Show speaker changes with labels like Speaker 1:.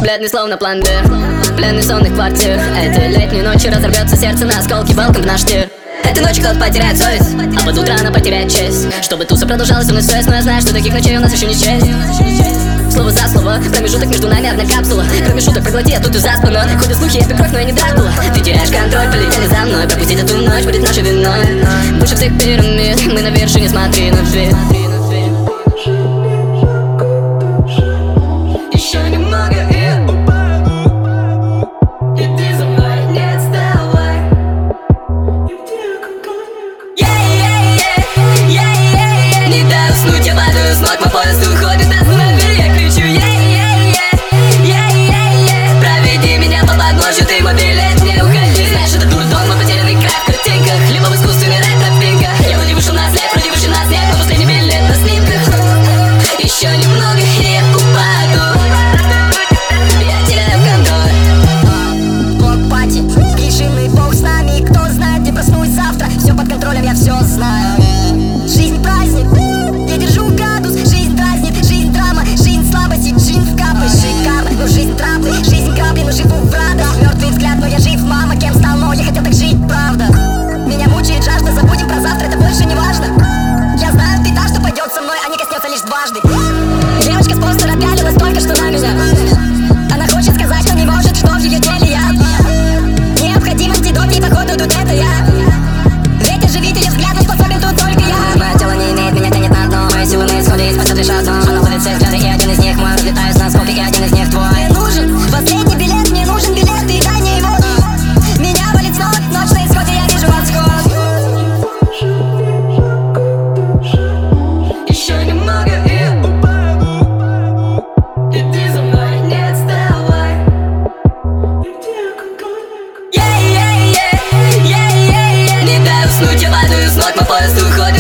Speaker 1: Бледный словно план Б, пленный сонных квартир. Этой летней ночью разорвется сердце на осколки welcome в наш тир. Этой ночью кто-то потеряет совесть, а под утро она потеряет честь. Чтобы туса продолжалась у нас связь, но я знаю, что таких ночей у нас еще не честь. Слово за слово, промежуток между нами одна капсула. Кроме шуток проглоти, я тут и заспана. Ходят слухи, это кровь, но я не Дракула. Ты теряешь контроль, полетели за мной. Пропустить эту ночь будет нашей виной. Выше всех пирамид, мы на вершине, смотри на дверь. Еще немного и иди за мной, не отставай. Не дай уснуть, я падаю с ног, мой поезд уходит, останови, я кричу проведи меня по подножью, ты мой билет, не уходи. Знаешь, это дурдом, мой потерянный край в картинках, либо в искусственной ретро-пинках. Я вроде вышел на след, вроде выше на снег, но последний билет на снимках. Еще немного и я упаду, я теряю контроль.
Speaker 2: Блок-пати, режимный бог с нами. Кто знает, где проснусь завтра. Все под контролем, я все знаю. Жизнь праздник, я держу градус. Жизнь дразнит, жизнь драма, жизнь слабости, жизнь в капы. Шикарно, но жизнь траблы, жизнь грабли, но живу в радость. Мертвый взгляд, но я жив, мама, кем стал, но я хотел так жить, правда. Меня мучает жажда, забудем про завтра, это больше не важно. Я знаю, ты та, что пойдет со мной, а не коснется лишь дважды. Девочка с постера пялилась только что на меня. Она хочет сказать, но не может, что в ее теле я. Необходим антидот, и походу тут это я. Ветер живит ее взгляд, но способен тут только я. Мое тело не имеет, меня тянет на дно. Мои силы на исходе, спасет лишь одно. Она ловит все взгляды, и один из них мой. Разлетаюсь на осколки, и один из них твой. Мне нужен последний билет, мне нужен билет, и дай мне его. Меня болит снова, ночь на исходе, я вижу восход.
Speaker 1: Еще немного и иди за мной, не отставай. Не дай уснуть, я падаю с ног, мой поезд уходит.